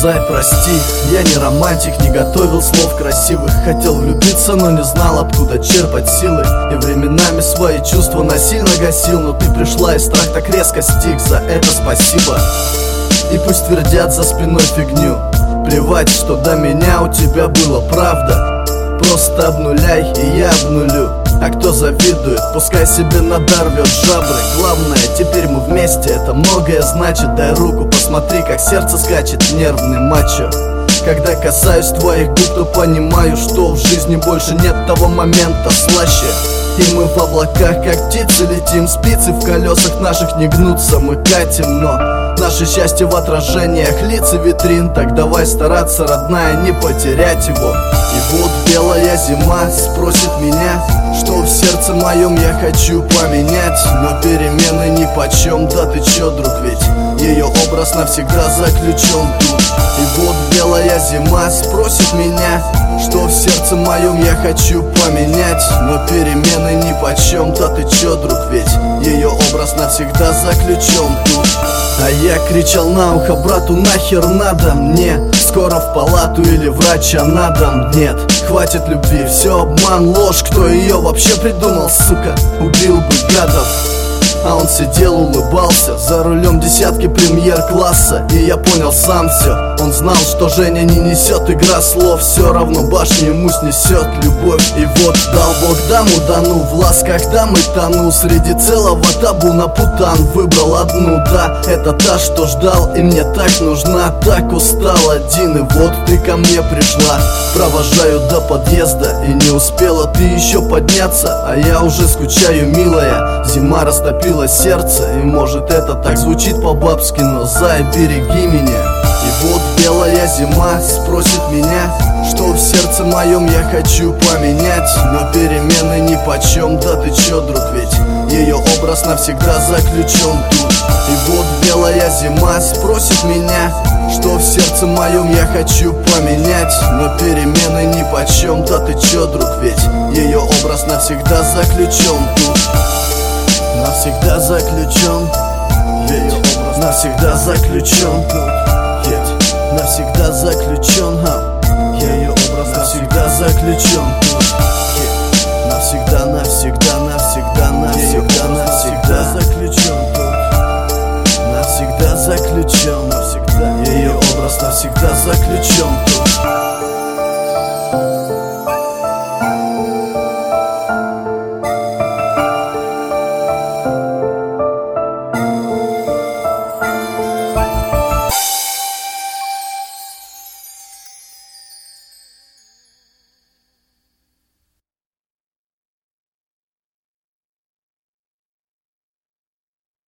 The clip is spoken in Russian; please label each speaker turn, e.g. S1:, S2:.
S1: Зай, прости, я не романтик, не готовил слов красивых. Хотел влюбиться, но не знал, откуда черпать силы. И временами свои чувства насильно гасил. Но ты пришла, и страх так резко стих. За это спасибо. И пусть твердят за спиной фигню. Плевать, что до меня у тебя было правда. Просто обнуляй, и я обнулю. А кто завидует, пускай себе на дар рвет жабры. Главное, теперь мы вместе, это многое значит. Дай руку, посмотри, как сердце скачет, нервный мачо. Когда касаюсь твоих губ, то понимаю, что в жизни больше нет того момента слаще. И мы в облаках, как птицы, летим. Спицы в колесах наших не гнутся, мы катим. Но наше счастье в отражениях лиц и витрин. Так давай стараться, родная, не потерять его. И вот белая зима спросит меня, что в сердце моем я хочу поменять. Но перемены нипочем, да ты чё, друг, ведь ее образ навсегда заключен тут. И вот белая зима спросит меня, что в сердце моем я хочу поменять. Но перемены нипочем, да ты чё, друг, ведь ее образ навсегда заключен тут. А я кричал на ухо брату: нахер надо мне? Скоро в палату или врача надо? Нет, хватит любви, все обман, ложь. Кто ее вообще придумал, сука? Убил бы гадов. А он сидел, улыбался, за рулем десятки премьер-класса. И я понял сам все. Он знал, что Женя не несет игра слов. Все равно башню ему снесет любовь. И вот дал Бог даму, дану в ласках дамы тону. Среди целого табуна путан выбрал одну. Да, это та, что ждал, и мне так нужна. Так устал один, и вот ты ко мне пришла. Провожаю до подъезда, и не успела ты еще подняться. А я уже скучаю, милая. Зима растопила сердце, и может это так звучит по-бабски, но зай, береги меня. И вот белая зима спросит меня, что в сердце моем я хочу поменять. Но перемены нипочем, да ты чё, друг, ведь ее образ навсегда заключен тут. И вот белая зима спросит меня, что в сердце моем я хочу поменять. Но перемены нипочем, да ты чё, друг, ведь ее образ навсегда заключен тут. Навсегда заключен, ведь навсегда заключен, ведь навсегда заключен, ее образ навсегда заключен.